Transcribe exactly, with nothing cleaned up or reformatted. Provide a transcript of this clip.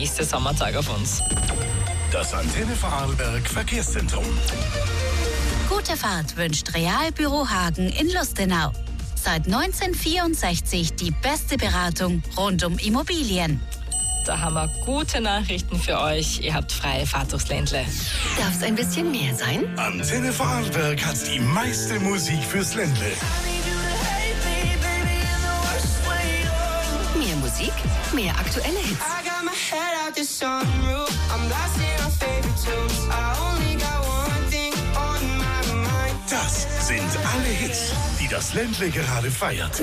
nächste Sommertag auf uns. Das Antenne Vorarlberg Verkehrszentrum. Gute Fahrt wünscht Realbüro Hagen in Lustenau. Seit neunzehnhundertvierundsechzig die beste Beratung rund um Immobilien. Da haben wir gute Nachrichten für euch. Ihr habt freie Fahrt durchs Ländle. Darf es ein bisschen mehr sein? Antenne Vorarlberg hat die meiste Musik fürs Ländle. Mehr Musik, mehr aktuelle Hits. Das sind alle Hits, die das Ländle gerade feiert.